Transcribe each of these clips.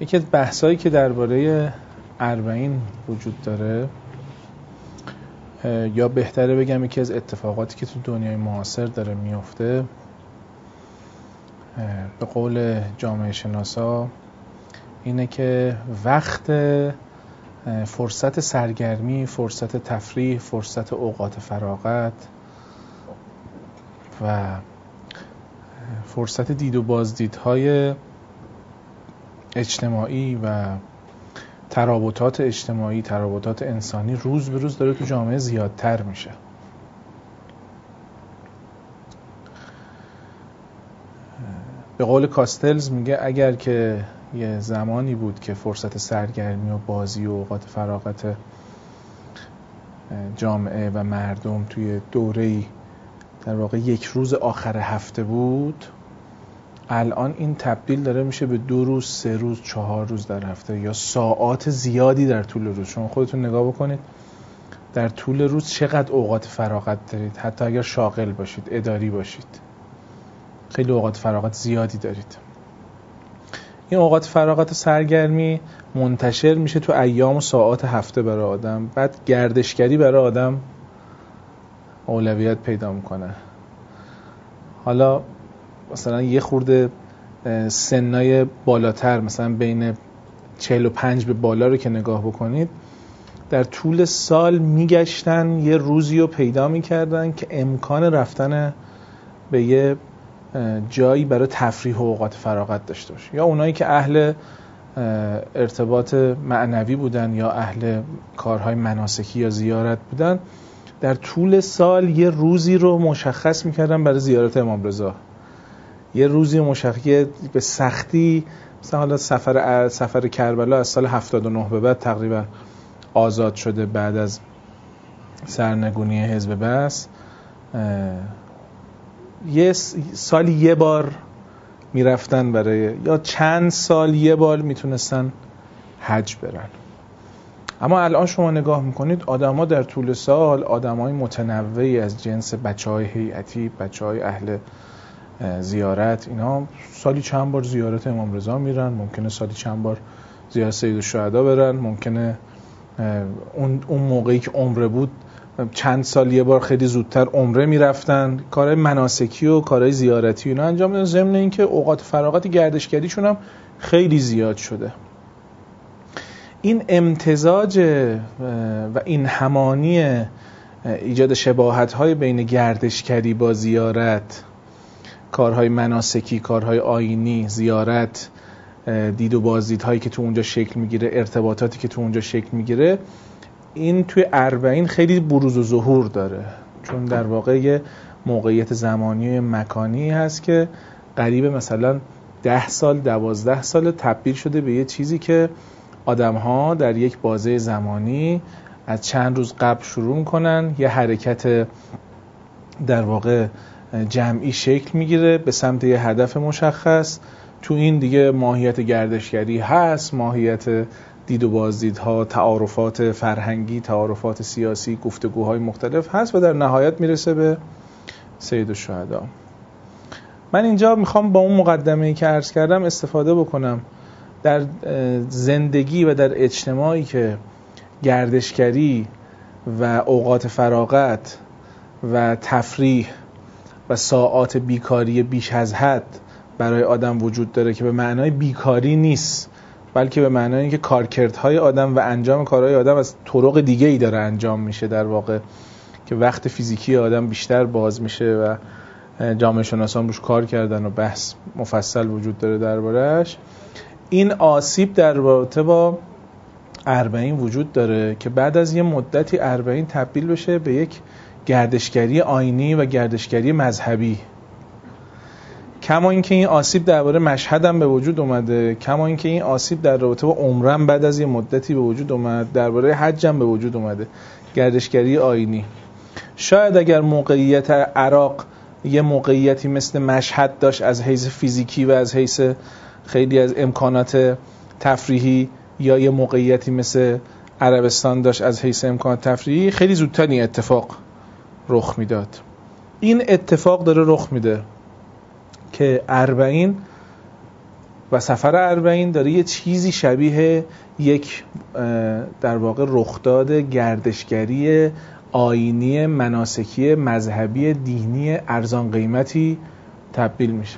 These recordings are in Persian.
یکی از بحثایی که درباره اربعین وجود داره، یا بهتره بگم یکی از اتفاقاتی که تو دنیای معاصر داره میفته، به قول جامعه شناسا اینه که وقت فرصت سرگرمی، فرصت تفریح، فرصت اوقات فراغت و فرصت دید و بازدیدهای اجتماعی و ترابطات اجتماعی، ترابطات انسانی روز به روز داره تو جامعه زیادتر میشه. به قول کاستلز میگه اگر که یه زمانی بود که فرصت سرگرمی و بازی و اوقات فراغت جامعه و مردم توی دوره‌ای در واقع یک روز آخر هفته بود، الان این تبدیل داره میشه به 2 روز، 3 روز، 4 روز در هفته یا ساعات زیادی در طول روز. شما خودتون نگاه بکنید در طول روز چقدر اوقات فراغت دارید، حتی اگر شاغل باشید، اداری باشید، خیلی اوقات فراغت زیادی دارید. این اوقات فراغت و سرگرمی منتشر میشه تو ایام و ساعات هفته برای آدم، بعد گردشگری برای آدم اولویت پیدا میکنه. حالا مثلا یه خورده سنای بالاتر، مثلا بین 45 به بالا رو که نگاه بکنید، در طول سال میگشتن یه روزی رو پیدا میکردن که امکان رفتن به یه جایی برای تفریح و اوقات فراغت داشته باشه، یا اونایی که اهل ارتباط معنوی بودن یا اهل کارهای مناسکی یا زیارت بودن، در طول سال یه روزی رو مشخص میکردن برای زیارت امام رضا، یه روزی مشخصی به سختی. مثلا حالا سفر کربلا از سال 79 به بعد تقریبا آزاد شده بعد از سرنگونی حزب بعث، یه سال یه بار میرفتن برای، یا چند سال یه بار میتونستن حج برن. اما الان شما نگاه میکنید آدما در طول سال، آدمای متنوعی از جنس بچهای هیئتی، بچهای اهل زیارت، اینا سالی چند بار زیارت امام رضا میرن، ممکنه سالی چند بار زیارت سید الشهدا برن، ممکنه اون موقعی که عمره بود چند سال یه بار خیلی زودتر عمره میرفتن، کارهای مناسکی و کارهای زیارتی اینا انجام میدن، ضمن اینکه اوقات فراغت گردشگریشون هم خیلی زیاد شده. این امتزاج و این همانی ایجاد شباهت‌های بین گردشگری با زیارت، کارهای مناسکی، کارهای آیینی، زیارت، دید و بازدیدهایی که تو اونجا شکل میگیره، ارتباطاتی که تو اونجا شکل میگیره، این توی اربعین خیلی بروز و ظهور داره، چون در واقع یه موقعیت زمانی و مکانی هست که قریب مثلا 10 سال 12 سال تبدیل شده به یه چیزی که آدم‌ها در یک بازه زمانی از چند روز قبل شروع می‌کنن، یه حرکت در واقع جمعی شکل میگیره به سمت یه هدف مشخص. تو این دیگه ماهیت گردشگری هست، ماهیت دید و بازدیدها، تعارفات فرهنگی، تعارفات سیاسی، گفتگوهای مختلف هست و در نهایت میرسه به سید الشهدا. من اینجا میخوام با اون مقدمه‌ای که عرض کردم استفاده بکنم. در زندگی و در اجتماعی که گردشگری و اوقات فراغت و تفریح و ساعات بیکاری بیش از حد برای آدم وجود داره، که به معنای بیکاری نیست، بلکه به معنای اینکه کارکردهای آدم و انجام کارهای آدم از طرق دیگه ای داره انجام میشه، در واقع که وقت فیزیکی آدم بیشتر باز میشه و جامعه شناسان روش کار کردن و بحث مفصل وجود داره درباره‌اش. این آسیب در رابطه با اربعین وجود داره که بعد از یه مدتی اربعین تبدیل بشه به یک گردشگری آیینی و گردشگری مذهبی. کما اینکه این آسیب درباره مشهد هم به وجود اومده، کما اینکه این آسیب در رابطه با عمره هم بعد از یه مدتی به وجود اومد، درباره حج هم به وجود اومده، گردشگری آیینی. شاید اگر موقعیت عراق یه موقعیتی مثل مشهد داشت از حیث فیزیکی و از حیث خیلی از امکانات تفریحی، یا یه موقعیتی مثل عربستان داشت از حیث امکانات تفریحی، خیلی زودتر این اتفاق رخ میداد. این اتفاق داره رخ میده که اربعین و سفر اربعین داره یه چیزی شبیه یک در واقع رخداد گردشگری آیینی مناسکی مذهبی دینی ارزان قیمتی تبدیل میشه.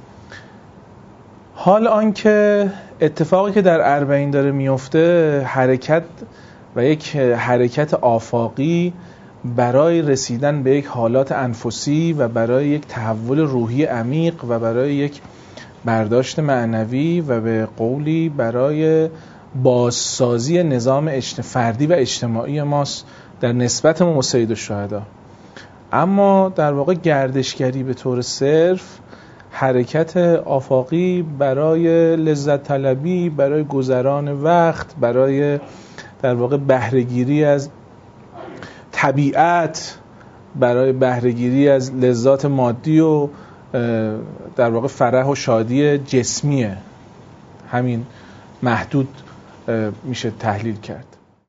حال آنکه اتفاقی که در اربعین داره میفته حرکت و یک حرکت آفاقی برای رسیدن به یک حالات انفسی و برای یک تحول روحی عمیق و برای یک برداشت معنوی و به قولی برای بازسازی نظام فردی و اجتماعی ماست در نسبت ما با سید الشهدا. اما در واقع گردشگری به طور صرف حرکت آفاقی برای لذت طلبی، برای گذران وقت، برای در واقع بهره‌گیری از طبیعت، برای بهره‌گیری از لذات مادی و در واقع فرح و شادی جسمیه. همین محدود میشه تحلیل کرد.